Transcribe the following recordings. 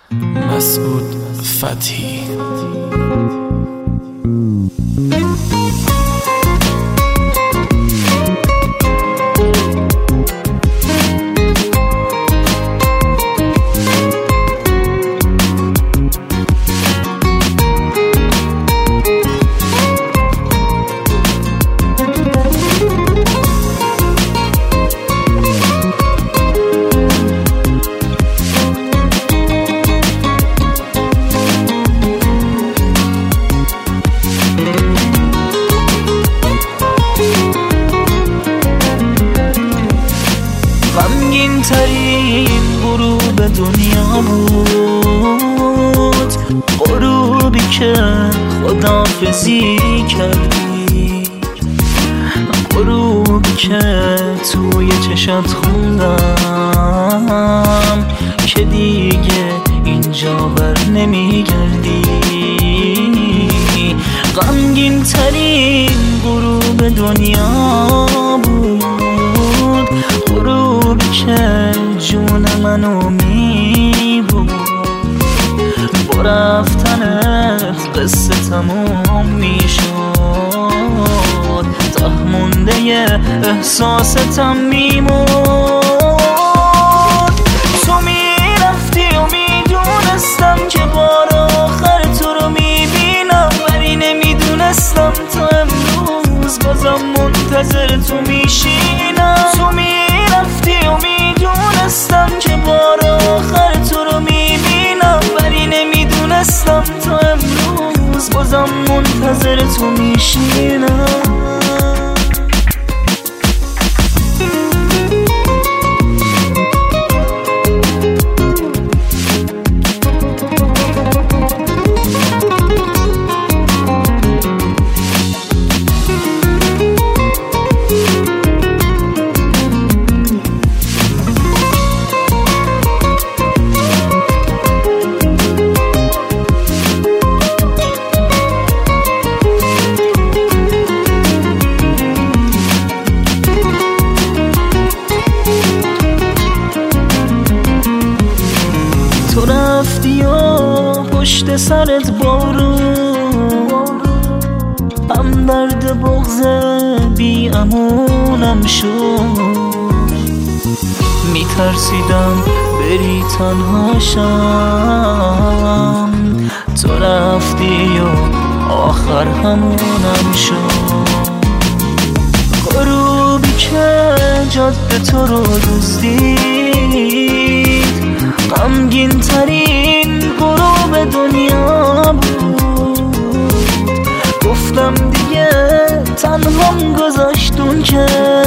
مسعود فتحی. غمگین ترین غروب دنیا بود، غروبی که خداحافظی کردی، غروبی که توی چشات خوندم که دیگه اینجا بر نمیگردی. غمگین ترین غروب دنیا بود، غروبی که جون منو میبود. با رفتنت قصه تموم میشد، ته مونده احساستم میمود. تو میرفتی و میدونستم که بار آخر تو رو میبینم، ولی نمیدونستم تا امروز بازم منتظر تو میشینم. تو میرفتی و میدونستم که بار آخر تو رو میبینم، ولی نمیدونستم تا امروز بازم منتظر تو میشینم. تو رفتی و پشت سرت بارون، هم درد بغض بی امونم شد. میترسیدم بری تنهاشم، تو رفتی و آخر همونم شد. غروبی که جاده تو رو دزدید، غمگین ترین غروب دنیا بود. گفتم دیگه تنهام گذاشتون که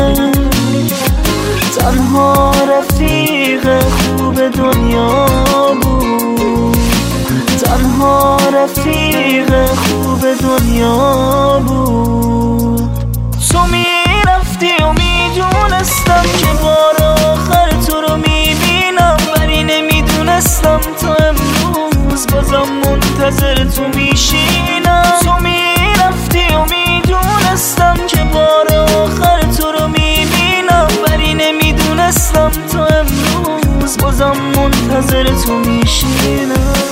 تنها رفیق خوب دنیا بود، تنها رفیق خوب دنیا بود. تو میرفتی و میدونستم که بار آخر تو رو میبینم، ولی نمیدونستم تا امروز بازم منتظر تو میشینم. تو میرفتی و میدونستم که بار آخر تو رو میبینم، ولی نمیدونستم تا امروز بازم منتظر تو میشینم.